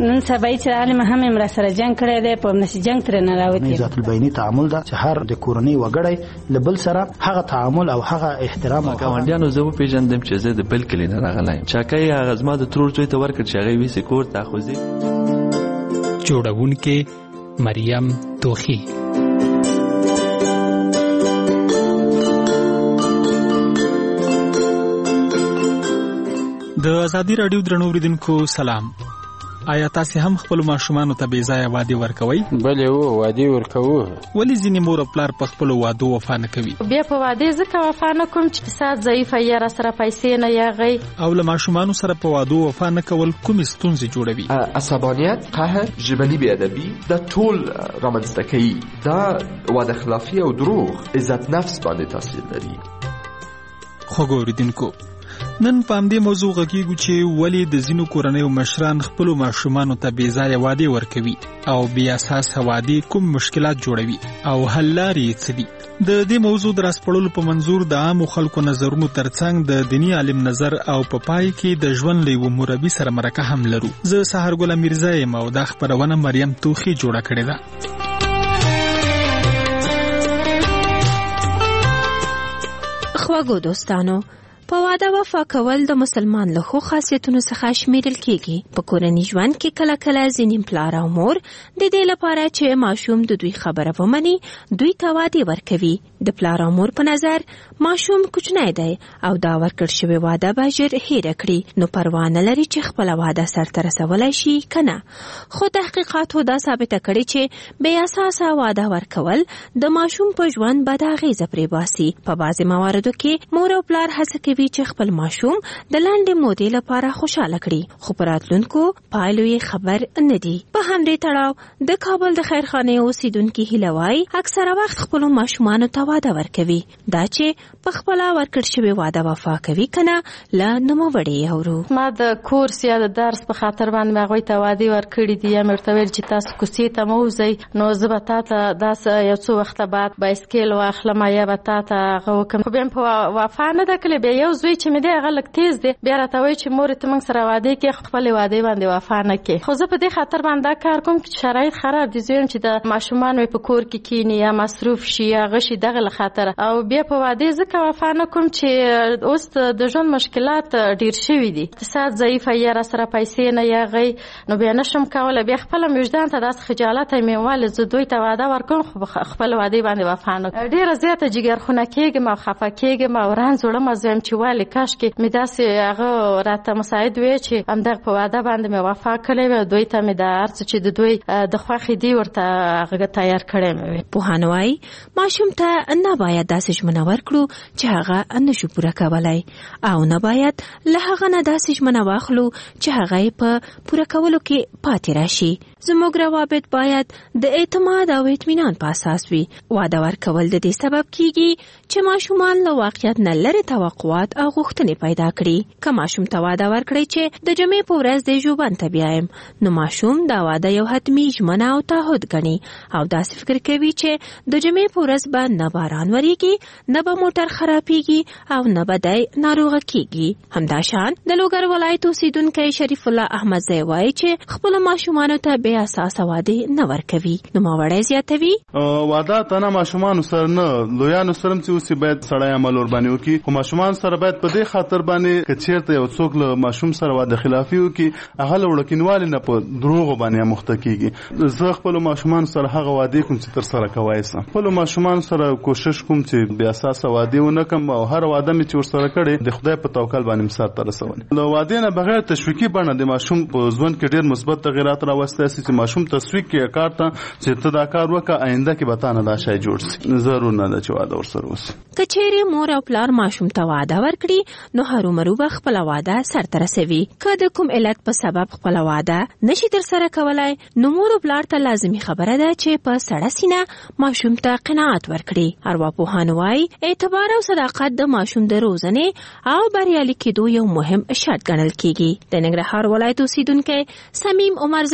نن سبا چې عالم هم امر سره جنگ کړی دی په نشي جنگ تر نه راوتی. ذات البینی تعامل دا چې هر د کورنۍ وګړي لبل سره هغه تعامل او هغه احترام او ګاونډیانو زه پیژندم چې زه د بل کلی نه راغلایم. چاکای هغه زما د ترور زوی ته ورکړ چې هغه ویسې کور ته خوځي. جوړونکې مریم توخی. د ازادي رادیو درنو اوریدونکو سلام. آیا تاسو هم خپل ماشومانو ته بې ځایه وعده ورکوي؟ بلې وعده ورکوو. ولې ځینې مور او پلار په خپل وعده وفا نه کوي؟ بیا په وعده ځکه وفا نه کوم چې اقتصاد ضعیفه یا را سره پیسې نه یاغي. او له ماشومانو سره په وعده وفا نه کول کومې ستونزې جوړوي؟ عصبانیت، قهر، ژبني بېادبي دا ټول رامنځته کوي. دا وعده خلافي او دروغ عزت نفس باندې تاثیر لري. خوږو اوریدونکو، نن په همدې موضوع غږیږو چې ولې د ځینو کورنیو مشران خپلو ماشومانو ته بې ځایه وعدې ورکوي او بې اساسه وعدې کوم مشکلات جوړوي او حل لارې یې څه دي. د دې موضوع د راسپړلو په منظور د عامو خلکو نظرونو ترڅنګ د دیني عالم نظر او په پای کې د ژوند له یوه مربي سره مرکه هم لرو. زه سحرګل میرزا یم او دا خپرونه مریم توخی جوړه کړې ده. خواږو دوستانو، په واده وفا کول د مسلمان له ښو خاصیتونو څخه شمیرل کیږي. په کورني ژوند کې کله کله ځینې پلار او مور د دې لپاره چې ماشوم د دوی خبره ومني دوی ته وعده ورکوي. د پلار او مور په نظر ماشوم کوچنی دی او دا ورکړ شوی وعده به ژر هېره کړي، نو پروا نه لري چې خپل وعده سرته رسولی شي کنه. خو تحقیقاتو دا ثابته کړي چې بې اساسه وعده ورکول د ماشوم په ژوند بد اغیزه پرې باسي. په بعضې مواردو کې مور او پلار هڅه کوي چې خپل ماشوم د لنډې مودې لپاره خوشاله کړي، خو په راتلونکو پایلو یې خبر نه دي. په همدې تړاو د کابل د خیرخانې اوسیدونکي هیله وایي اکثره وخت خپلو ماشومانو ته واده ورکوي. دا چې په خپله ورکړ شوې واده وفا کوي کنه له نوموړې اورو. ما د کورس یا د درس په خاطر باندې هغوی ته وعدې ورکړي دي، یا مې ورته ویل چې تاسو کوڅې ته مه وځئ، نو زه به تا ته داسې یو څو وخته بعد بایسکل واخلم یا به تا ته هغه وکړم. خو بیا مې په وفا نه ده کړې. بیا یو زوی چې مې دی هغه لږ تیز دی، بیا راته وایي چې مورې ته موږ سره وعدې کې خپلې وعدې باندې وفا نه کې. خو زه په دې خاطر باندې دا کار کوم چې شرایط خراب دي. زه وایم چې د ماشومان مې په کور کې کیني یا مصروف شي یا غشي دغه له خاطره. او بیا په وعدې ځکه وفا نه کوم چې اوس د ژوند مشکلات ډیر شوي دي، اقتصاد ضعیفه یا را سره پیسې نه یاغي، نو بیا نشم کولی. بیا خپله مې وجدان ته داسې خجالت مې ولې زه دوی ته وعده ورکوم خو خپل وعدې باندې وفا نه کوم. ډېره زیاته جګرخونه کېږم او خفه کېږم او رنځ وړم. زه وایم چې ولې کاشکې مې داسې هغه راته مساعد وی چې همدغه په وعده باندې مې وفا کړې وی، دوی ته مې د هر څه چې د دوی د خوښې دي ورته هغه تیار کړی مې وی. پوهان وایي ماشوم ته نه باید داسې ژمنه ورکړو چې هغه نشو پوره کولی، او نه باید له هغه نه داسې ژمنه واخلو چې هغه یې په پوره کولو کې پاتې راشي. زموږ روابط باید د اعتماد او اطمینان په اساس وي. واده ورکول د دې سبب کیږي چې ماشومان له واقعیت نه لرې توقعات او غوښتنې پیدا کړي. که ماشوم ته واده ورکړئ چې د جمعې په ورځ د ژوبڼ ته بیایم، نو ماشوم دا واده یو حتمي ژمنه او تعهد ګڼي او داسې فکر کوي چې د جمعې په ورځ به نه باران وریږي، نه به موټر خرابېږي او نه به دی ناروغه کیږي. همداشان د لوګر ولایت اوسیدونکی شریف الله احمدزی وایي چې خپلو ماشومانو ته بې اساسه وعدې نه ورکوي. نوموړی زیاتوي واده تنه ماشومانو سره نه لویانو سره چې اوس باید سړی عمل ور باندې وکړي، خو ماشومان سره باید په دې خاطر باندې که چېرته یو څوک له ماشوم سره واده خلافي وکړي هغه له وړکینوالي نه په دروغو باندې مخته کېږي. زه خپلو ماشومانو سره هغه وعدې کوم چې ترسره کوی سم. خپلو ماشومانو سره کوشش کوم چې بې اساسه وعدې ونه کړم او هر وعده مې چې ورسره کړې د خدای په توکل باندې مې سرته رسولې. له وعدې نه بغیر تشویقي بڼه د ماشوم په ژوند کې ډېر مثبت تغیرات راوستی سي چې ماشوم تسویق کې کار ته چې ته دا کار وکړه آینده کې به تا نه دا شی جوړ سي. ضرور نه ده چې واده ورسره وسي. که چیرې مور او پلار ماشوم ته واده ورکړي نو هرومرو به خپله واده سرته رسوي. که د کوم علت په سبب خپله واده نشي ترسره کولی نو مور او پلار ته لازمي خبره ده چې په سړه سینه ماشوم ته قناعت ورکړي. ارواپوهان وایي اعتبار او صداقت د ماشوم د روزنې او بریالي کېدو یو مهم شرط ګڼل کېږي. د ننګرهار ولایت اوسیدونکی سمیم عمرزی وایي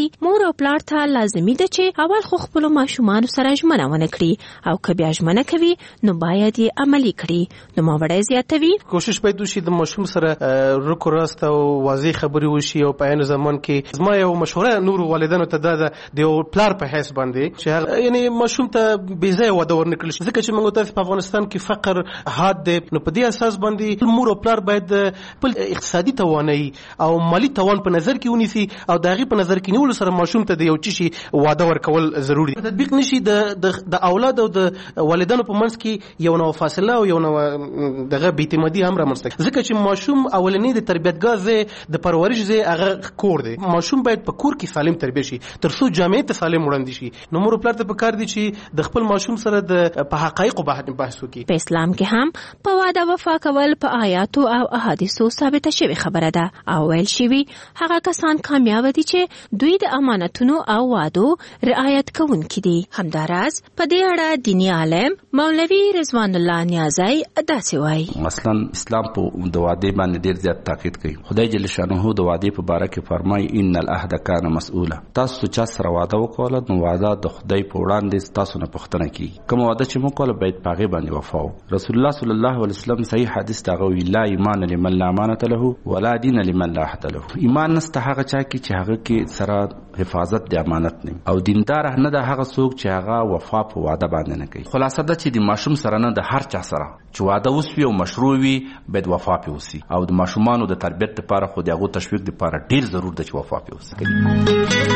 مور او پلار ته لازمي ده چې اول خو خپل ماشومان سره ژمنه ونه کړي او که بیا ژمنه کوي نو باید یې عملي کړي. نو ماوړی زیاتوي کوشش باید وشي د ماشوم سره رکو راست او واضح خبرې وشي او په عین زمان کې زما یو مشوره نور والدینو ته د یو پلار په حیث باندې چې یعنی ماشوم ته بې ځایه واده ورنکړل شي ځکه چې موږ تاسو په افغانستان کې فقر حاد دی. نو په دې اساس باندې مور او پلار باید خپل اقتصادي توانایي او مالی توان په نظر کې ونیسي او د هغې په نظر کې نیولو سره ماشوم ته د یو شي واده ورکول ضروري دی. تطبیق نشي د اولاد او د والدینو په منځ کې یو نوع فاصله او یو نوع دغه بې اعتمادي هم رامنځته ځکه چې ماشوم اولنی د تربیتګاه ځای د پرورش ځای هغه کور دی. ماشوم باید په کور کې سالم تربیه شي تر څو جامعې ته سالم وړاندې شي. نو مور او پلار ته پکار دي چې د خپل ماشوم سره په حقایقو بحث وکړي. په اسلام کې هم په واده وفا کول په آیاتو او احادیثو ثابته شوی خبره ده او ویل شوی هغه کسان کامیاب دي چې دوی د امانتونو او وعدو رعایت کوونکي دي. همداراز په دې اړه دینی عالم مولوی رضوان الله نیازی داسې وایي مثلا اسلام په د وعده باندې ډیر زیات تاکید کوي. خدای جل شانه د وعده په باره کې فرمایي ان العهد کان مسؤولا. تاسو چا سره وعده وکړه نو وعده د خدای په وړاندې تاسو نه پوښتنه کوي. کوم وعده چې موږ کول باید پاغه باندې وفا وکړو. رسول الله صلی الله علیه وسلم صحیح حدیث دا غوي لا ایمان لمن لا امانت له ولا دین لمن لا عهد له. ایمان نسته هغه چا کې چې هغه کې سره حفاظت د امانت نه او دیندار نه د هغه څوک چې هغه وفا په وعده باندې نه کوي. خلاصه دا چې د ماشوم سره نه د هر چا سره چې وعده وسوي او مشروع وي باید وفا پې وسي او د ماشومانو د تربیت لپاره خو د هغو تشویق لپاره ډیر ضرور ده چې وفا پې وسي.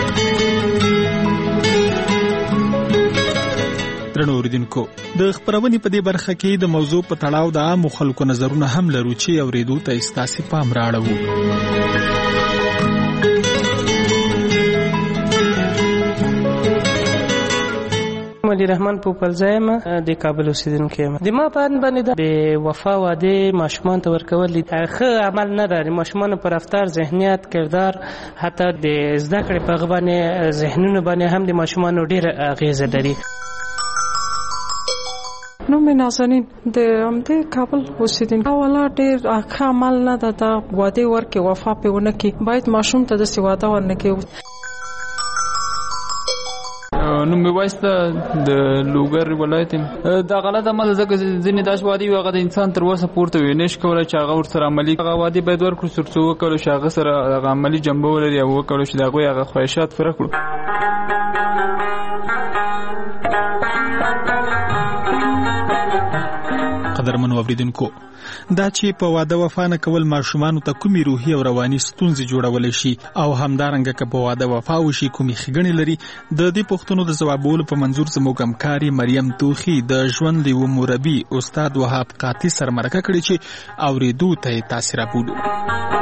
درنو اوریدونکو د خبرونې په دې برخه کې د موضوع په تړاو د عامو خلکو نظرونه هم لرو چې اوریدو ته ستاسو پام راړو. مولوی رحمان پوپلزایم د کابل اوسیدونکی یم. د ما په اند باندې د بې وفا واده ماشومان ته ورکول ښه عمل نه ده. د ماشومانو په رفتار ذهنیت کردار حتی د زده کړې په هغه باندې ذهنونو باندې هم د ماشومانو ډېر اغېزه لري. نو مې نازنین د همدې کابل اوسیدونکی اوله ډېر ښه عمل نه ده دا واده ورکړي وفا پې ونه کړي. باید ماشوم ته داسې واده ورنه کړي. نوم مې وایسته د لوګر ولایت دا غلط عمل ځکه ځینې داسې وعدې وي هغه د انسان تر وسه پورته وي نشي کولی چې هغه ورسره عملي هغه وعدې باید ورکړو تر څو وکړو چې هغه سره هغه عملي جنبه ولري او وکړو چې د هغوی هغه خواهشات پوره کړو. قدرمنو اوریدونکو دا چې په واده وفا نه کول ماشومانو ته کومې روحي او رواني ستونزې جوړولی شي او همدارنګه که په واده وفا وشي کومې ښېګڼې لري د دې پوښتنو د ځوابولو په منظور زموږ همکارې مریم توخي د ژوند د یوه مربي استاد وهاب قاطي سره مرکه کړې چې اورېدو ته یې تاسې رابولو.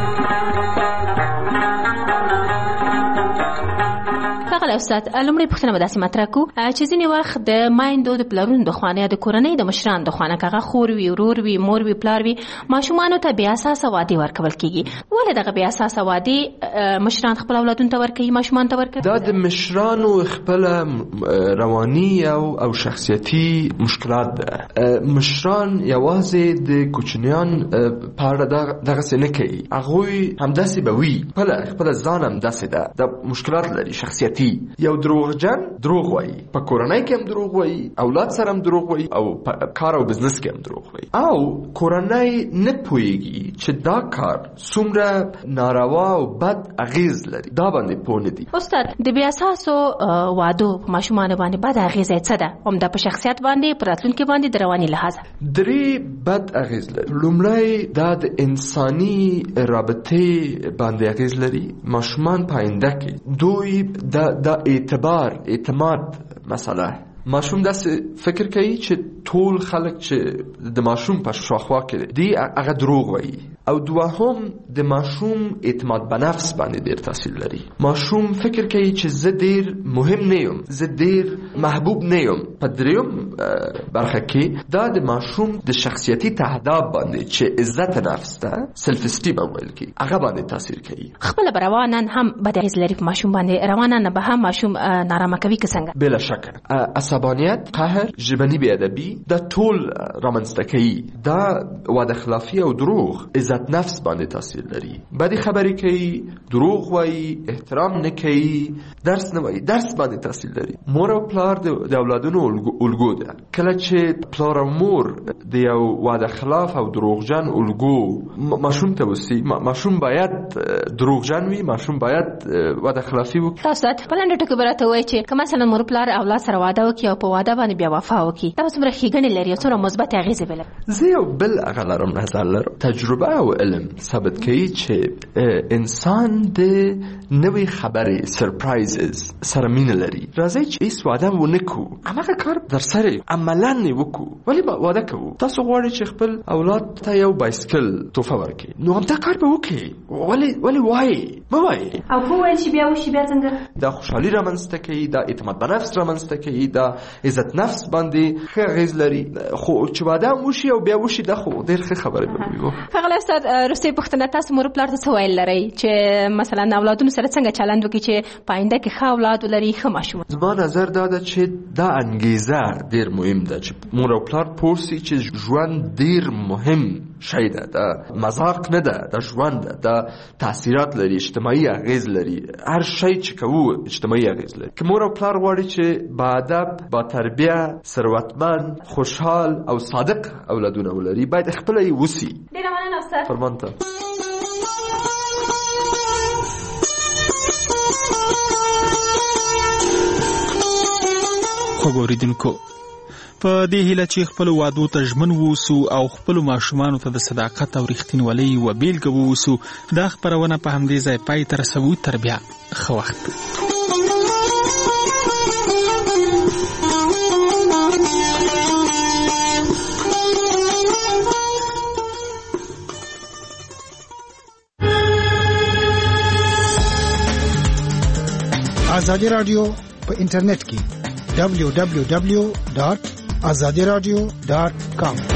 ښاغلی استاد لومړی پوښتنه به داسې مطرح کړو چې ځینې وخت د میندو د پلرونو د خوا نه د کورنۍ د مشرانو د خوا نه که هغه خور وي ورور وي مور وي پلار وي ماشومانو ته بې اساسه وعدې ورکول کېږي. ولې دغه بې اساسه وعدې مشران خپل اولادونو ته ورکوي ماشومانو ته ورکوي؟ دا د مشرانو خپله رواني او شخصیتي مشکلات ده. مشران یوازې د کوچنیان په اړه دغسې نه کوي. هغوی همداسې به وي خپله ځان همداسې ده. دا مشکلات لري شخصیتي. یو دروغجن دروغ وایي په کورنۍ کې هم دروغ وایي اولاد سره هم دروغ وایي او په کار او بزنس کې هم دروغ وایي او کورنۍ نه پوهېږي چې دا کار څومره ناروا او بد اغېز لري. دا باندې پوه نه دي. استاد د بې اساسو وعدو په ماشومانو باندې بد اغېزه یې څه ده همدا په شخصیت باندې په راتلونکي باندې د رواني لحاظه؟ درې بد اغېز لري. لومړی دا د انساني رابطې باندې اغېز لري. ماشومان په آینده کې دوی دا اعتماد مسئله. ماشوم داسې فکر کوي چې ټول خلک چې د ماشوم په شاخوا کې دي هغه دروغ وایي. او دوهم د ماشوم اعتماد په نفس باندې ډېر تاثیر لري. ماشوم فکر کوي چې زه ډېر مهم نه یم زه ډېر محبوب نه یم. په دریم برخه کې دا د ماشوم د شخصیتي تهذاب باندې چې عزت نفس ده سلف استیم ویل کی هغه باندې تاثیر کوي. خپل روانان هم بد اغیز لري په ماشوم باندې، روانان به هم ماشوم نارامه کوي که څنګه؟ بلا شک عصبانیت، قهر، ژبني بې ادبي دا ټول رامنځته کوي. دا وعده خلافي او دروغ عزت نفس باندې تاثیر لري. بدی خبرې کوي، دروغ وایي، احترام نه کوي، درس نه وایي، درس باندې تاثیر لري. مور او پلار د اولادونو الګو ده. کله چې پلار او مور د یو وعده خلاف او دروغجن الګو ماشوم ته وسی، ماشوم باید دروغجن وي، ماشوم باید وعده خلافي وکړي. تاسو ته په لاندې ټکو برته وایي چې که مثلا مور پلار اولاد سره واده وکړي او په واده باندې بیا وفا وکړي، دا څومره ښېګڼې لري او څومره مثبت اغیزې به لري؟ زه یو بل هغه لرم، نظر لرم. تجربه او علم ثابت کوي چې انسان د نوې خبرې سرپرایزز سره مینه لري. راځي چې هیڅ واده ونه کوو، هماغه کار در سره عملاً نه وکړو، ولی واده کوو. تاسو غواړئ چې خپل اولاد ته یو بایسکل تحفه ورکړئ، نو همدا کار به وکړئ. ولی وایي مه وایي او خو ویل چې بیا وشي بیا څنګه؟ دا خوشحالي رامنځته کوي، دا اعتماد به نفس رامنځته کوي، دا عزت نفس باندې ښه اغېز لري. خو چې واده هم وشي او بیا وشي دا خو ډېر ښه خبرې به وي. ښاغلی استاد وروستۍ پوښتنه، تاسو مور پلار ته څه ویل لرئ چې مثلا اولادونو سره څنګه چلند وکړي چې په آینده کې ښه اولاد ولري، ښه ماشوم؟ زما نظر دا ده چې دا انګیزه ډېر مهم ده چې مور او پلار پوه سي چې ژوند ډېر مهم شی ده، دا مذاق نه ده، دا ژوند ده، دا تاثیرات لري، اجتماعي اغیز لري. هر شی چې کوو اجتماعي اغیز لري. که مور او پلار غواړي چې با ادب، با تربیه، ثروتمند، خوشحال او صادق اولادونه ولري، باید خپل یې وسی. ډېره مننه استاد. فرمانته. خوږ اورېدونکو، په دې هیله چې خپل وادو ته ژمن ووسو او خپل ماشومانو ته د صداقت او رښتینولۍ و بیلګه ووسو، دا خپرونه په همدې ځای پای ته رسوو. تر بیا ښه وخت. ازادي رادیو په انټرنیټ کې www.azadiradio.com